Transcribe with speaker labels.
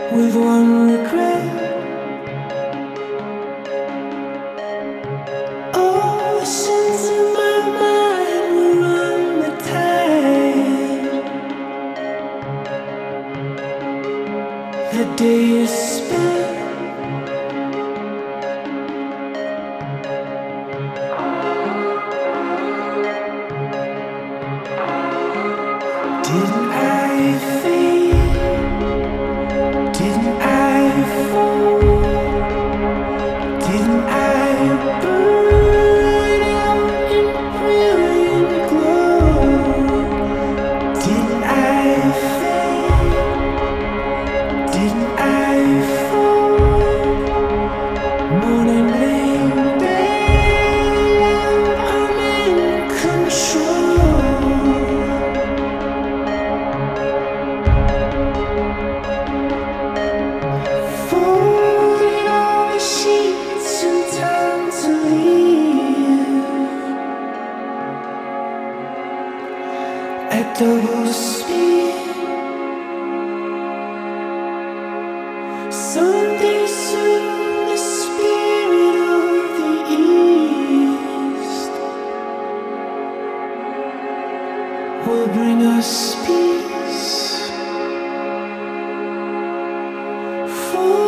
Speaker 1: with one regret. Oceans in my mind will run the tide. The day is spent. Didn't I feel? Didn't I fall? Didn't I burn out in brilliant glow? Didn't I fade? Didn't I fall? Morning rain, babe, I'm in control. Folding all the sheets and time to leave at double speed. Someday soon, the spirit of the east will bring us peace. For